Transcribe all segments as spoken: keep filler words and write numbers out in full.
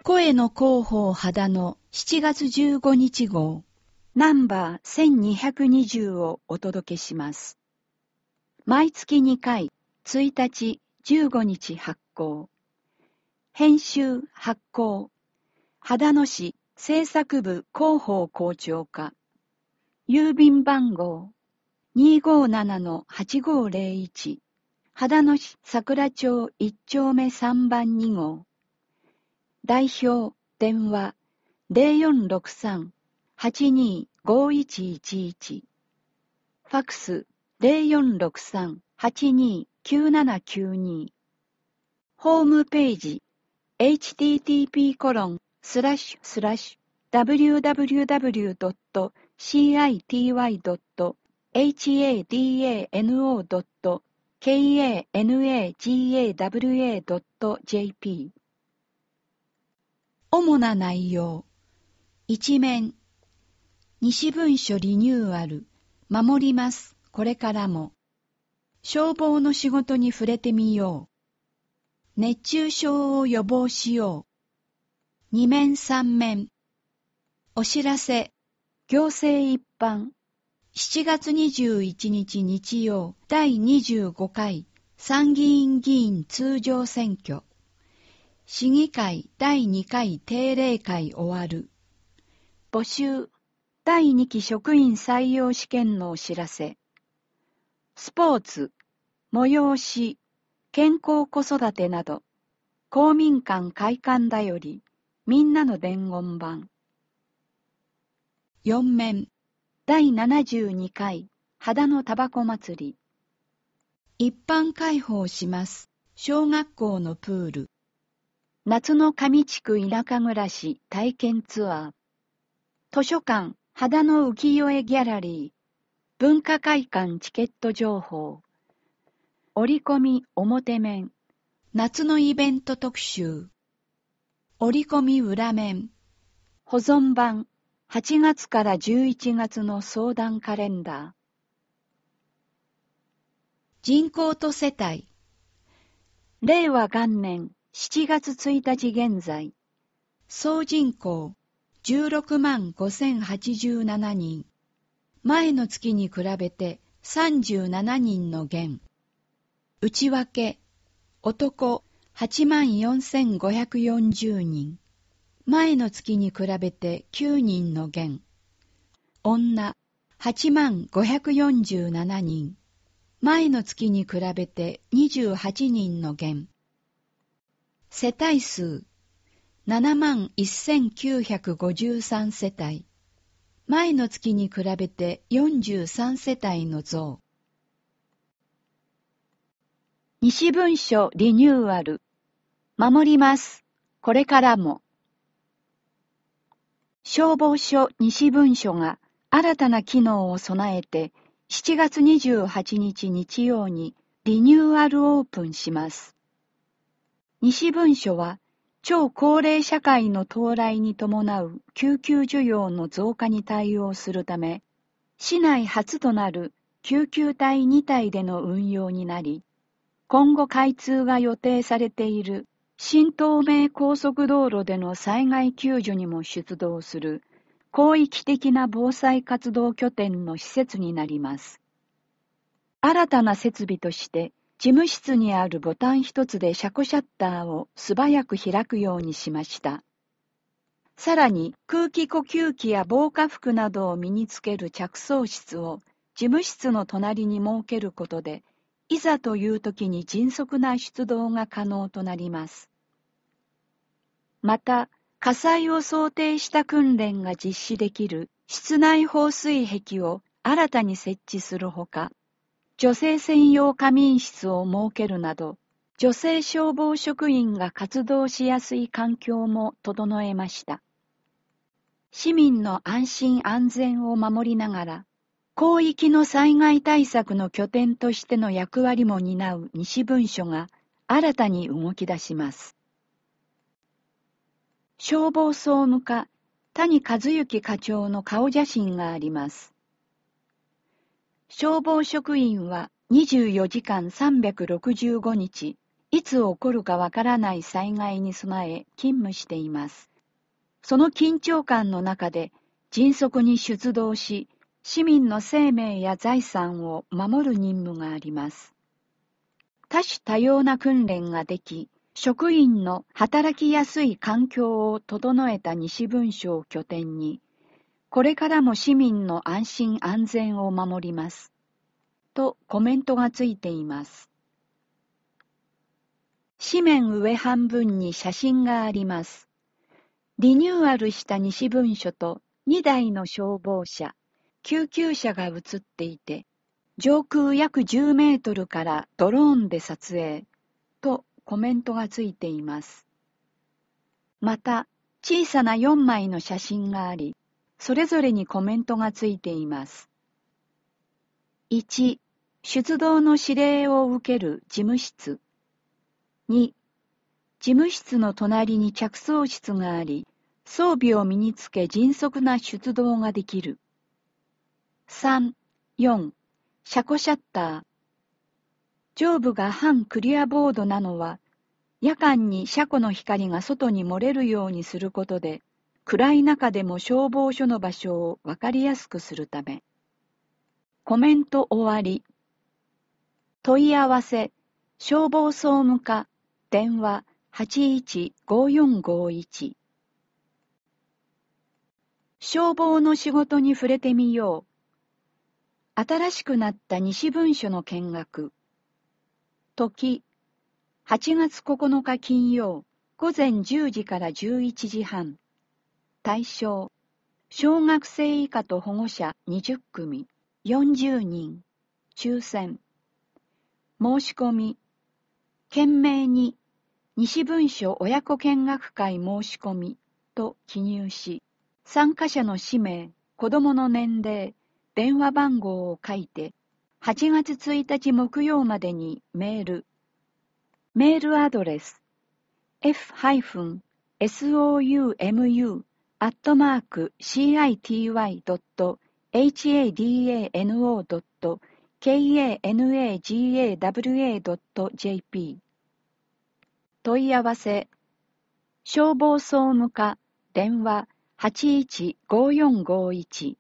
声の広報秦のしちがつじゅうごにち号ナンバーせんにひゃくにじゅうをお届けします。毎月にかい、ついたち、じゅうごにち発行。編集発行。秦野市制作部広報校長課。郵便番号 にーごーななのはちごーぜろいち。秦野市桜町いっちょうめさんばんに号。代表、電話、ゼロよんろくさん はちにーごいちいちいち。ファクス、ゼロよんろくさん はちにーきゅうななきゅうに。ホームページ、エイチティーティーピーコロンスラッシュスラッシュダブリューダブリューダブリュードットシーアイティーワイドットエイチエーディーエーエヌオードットケーエーエヌエージーエーダブリューエードットジェーピー。主な内容。一面。西文書リニューアル。守ります。これからも。消防の仕事に触れてみよう。熱中症を予防しよう。二面三面。お知らせ。行政一般。しちがつにじゅういちにち日曜だいにじゅうごかい参議院議員通常選挙。市議会だいにかい定例会終わる。募集。だいにき職員採用試験のお知らせ。スポーツ、催し、健康子育てなど、公民館開館だより、みんなの伝言板。よん面。だいななじゅうにかい秦野タバコ祭り。一般開放します。小学校のプール。夏の上地区田舎暮らし体験ツアー。図書館秦野浮世絵ギャラリー。文化会館チケット情報。折り込み表面。夏のイベント特集。折り込み裏面。保存版。はちがつからじゅういちがつの相談カレンダー。人口と世帯。令和元年しちがつついたち現在。総人口じゅうろくまんごせんはちじゅうななにん。前の月に比べてさんじゅうななにんの減。内訳。男はちまんよんせんごひゃくよんじゅうにん。前の月に比べてきゅうにんの減。女はちまんごひゃくよんじゅうななにん。前の月に比べてにじゅうはちにんの減。世帯数ななまんせんきゅうひゃくごじゅうさんせたい。前の月に比べてよんじゅうさんせたいの増。西文書リニューアル。守ります。これからも。消防署西文書が新たな機能を備えてしちがつにじゅうはちにち日曜にリニューアルオープンします。西文書は超高齢社会の到来に伴う救急需要の増加に対応するため、市内初となる救急隊にたいでの運用になり、今後開通が予定されている新東名高速道路での災害救助にも出動する広域的な防災活動拠点の施設になります。新たな設備として事務室にあるボタン一つで車庫シャッターを素早く開くようにしました。さらに空気呼吸器や防火服などを身につける着装室を事務室の隣に設けることで、いざという時に迅速な出動が可能となります。また、火災を想定した訓練が実施できる室内放水壁を新たに設置するほか、女性専用仮眠室を設けるなど、女性消防職員が活動しやすい環境も整えました。市民の安心安全を守りながら、広域の災害対策の拠点としての役割も担う西文書が新たに動き出します。消防総務課谷和幸課長の顔写真があります。消防職員はにじゅうよじかんさんびゃくろくじゅうごにちいつ起こるかわからない災害に備え勤務しています。その緊張感の中で迅速に出動し、市民の生命や財産を守る任務があります。多種多様な訓練ができ、職員の働きやすい環境を整えた西文書を拠点に、これからも市民の安心安全を守ります。とコメントがついています。紙面上半分に写真があります。リニューアルした西文書とにだいの消防車、救急車が写っていて、上空約じゅうメートルからドローンで撮影とコメントがついています。また、小さなよんまいの写真があり、それぞれにコメントがついています。いち、出動の指令を受ける事務室。に、事務室の隣に着装室があり、装備を身につけ迅速な出動ができる。さん、よん、車庫シャッター。上部が半クリアボードなのは、夜間に車庫の光が外に漏れるようにすることで、暗い中でも消防署の場所をわかりやすくするため。コメント終わり。問い合わせ、消防総務課、電話はちいちごよんごいち。消防の仕事に触れてみよう。新しくなった西文書の見学。時、はちがつここのか金曜、午前じゅうじからじゅういちじはん。対象、小学生以下と保護者にじゅっくみ、よんじゅうにん。抽選。申し込み。件名に、西文書親子見学会申し込みと記入し、参加者の氏名、子供の年齢、電話番号を書いて、はちがつついたち木曜までにメール。メールアドレス、エフ ソウム アットマーク シーアイティーワイ ドット ハド ドット カナガワ ドット ジェーピー。問い合わせ、消防総務課、電話はちいちごよんごいち。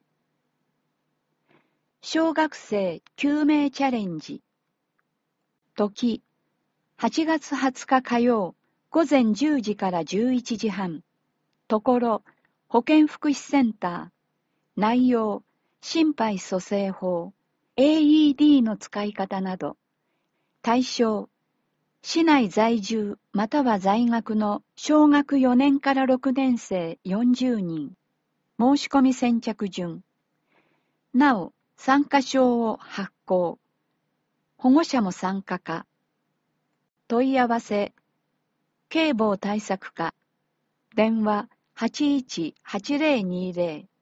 小学生救命チャレンジ。時、はちがつはつか火曜、午前じゅうじからじゅういちじはん。ところ、保健福祉センター。内容、心肺蘇生法、エーイーディー の使い方など。対象、市内在住または在学の小学よねんからろくねん生よんじゅうにん。申し込み先着順。なお、参加証を発行。保護者も参加か。問い合わせ、警防対策課。電話はちいちはちぜろにぜろ。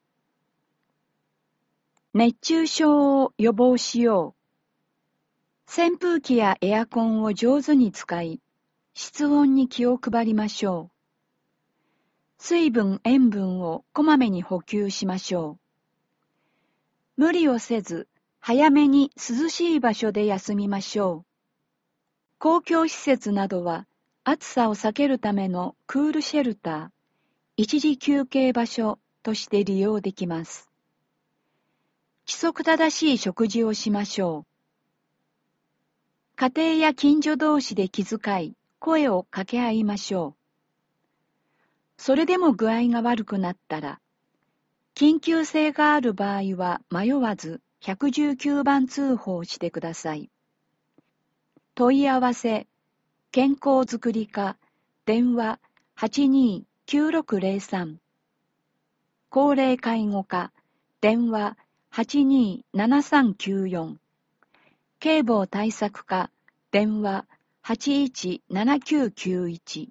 熱中症を予防しよう。扇風機やエアコンを上手に使い、室温に気を配りましょう。水分、塩分をこまめに補給しましょう。無理をせず、早めに涼しい場所で休みましょう。公共施設などは、暑さを避けるためのクールシェルター、一時休憩場所として利用できます。規則正しい食事をしましょう。家庭や近所同士で気遣い、声を掛け合いましょう。それでも具合が悪くなったら、緊急性がある場合は迷わずいちいちきゅうばん通報してください。問い合わせ、健康づくり課、電話はちにーきゅうろくぜろさん。高齢介護課、電話はちにーななさんきゅうよん。警防対策課、電話はちいちななきゅうきゅういち。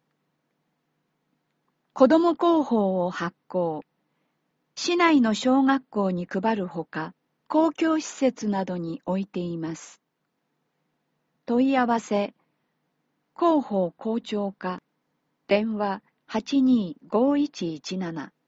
子ども広報を発行。市内の小学校に配るほか、公共施設などに置いています。問い合わせ、広報校長課、電話はちにーごいちいちなな。